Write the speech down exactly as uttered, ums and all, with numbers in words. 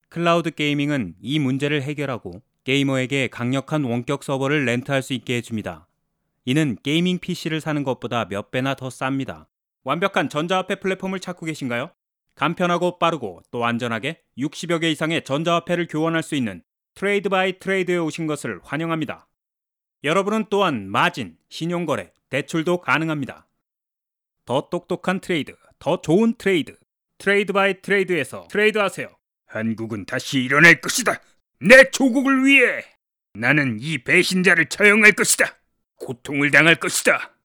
클라우드 게이밍은 이 문제를 해결하고 게이머에게 강력한 원격 서버를 렌트할 수 있게 해줍니다. 이는 게이밍 피시를 사는 것보다 몇 배나 더 쌉니다. 완벽한 전자화폐 플랫폼을 찾고 계신가요? 간편하고 빠르고 또 안전하게 육십여 개 이상의 전자화폐를 교환할 수 있는 트레이드 바이 트레이드에 오신 것을 환영합니다. 여러분은 또한 마진, 신용거래, 대출도 가능합니다. 더 똑똑한 트레이드, 더 좋은 트레이드, 트레이드 바이 트레이드에서 트레이드하세요. 한국은 다시 일어날 것이다. 내 조국을 위해 나는 이 배신자를 처형할 것이다. 고통을 당할 것이다.